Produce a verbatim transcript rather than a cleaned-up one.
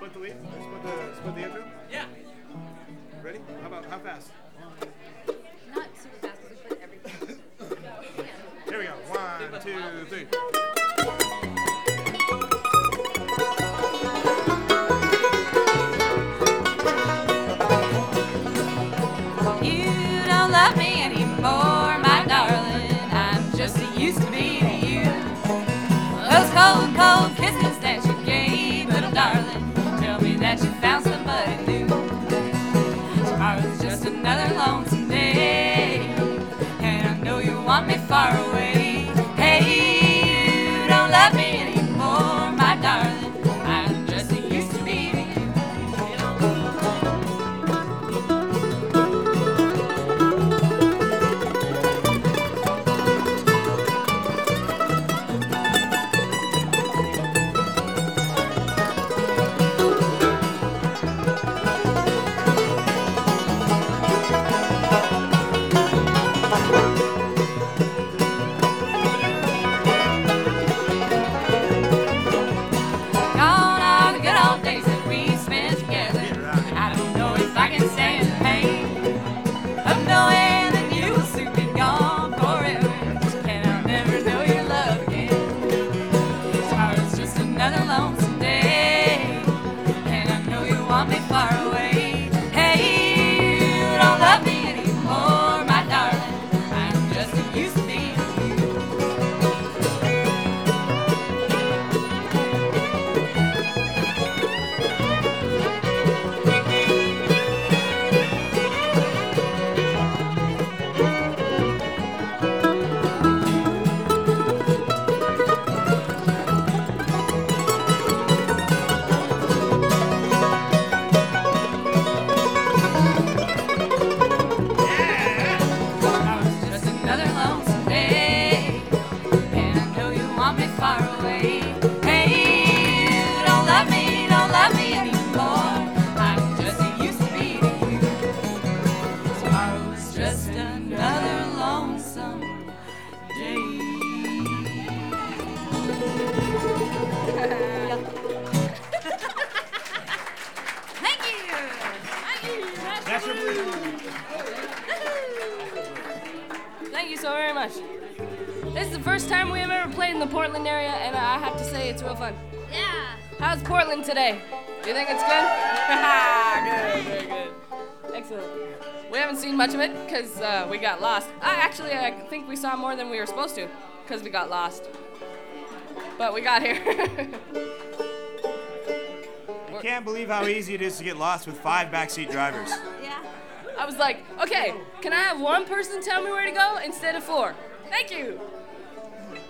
split the lead? Split the, split the intro? Yeah. Ready? How about, how fast? Not super fast because we put everything. Here we go. One, two, three. You don't love me anymore, my darling. I'm just used to be to you. Those cold, cold kisses that you gave, little darling, tell me that you found somebody new. Tomorrow's just another lonesome day, and I know you want me far away. Hey, you don't love me anymore, my darling. I'm just used to be to you. Gone are the good old days that we spent together. I don't know if I can stand the pain of knowing that you will soon be gone forever, and I'll never know your love again. Tomorrow's just another lonesome day, and I know you want me far away. Hey, you don't love me anymore, my darling. I'm just used to being just another lonesome day, and I know you want me far away. Hey, you don't love me, don't love me anymore. I'm just used to be to you. Tomorrow's just another lonesome day. Thank you. Thank you. That's your blue. Thank you so very much. This is the first time we have ever played in the Portland area, and I have to say it's real fun. Yeah. How's Portland today? Do you think it's good? Good, very good. Excellent. We haven't seen much of it because uh, we got lost. I actually, I think we saw more than we were supposed to because we got lost. But we got here. I can't believe how easy it is to get lost with five backseat drivers. Yeah. I was like, okay, can I have one person tell me where to go instead of four? Thank you.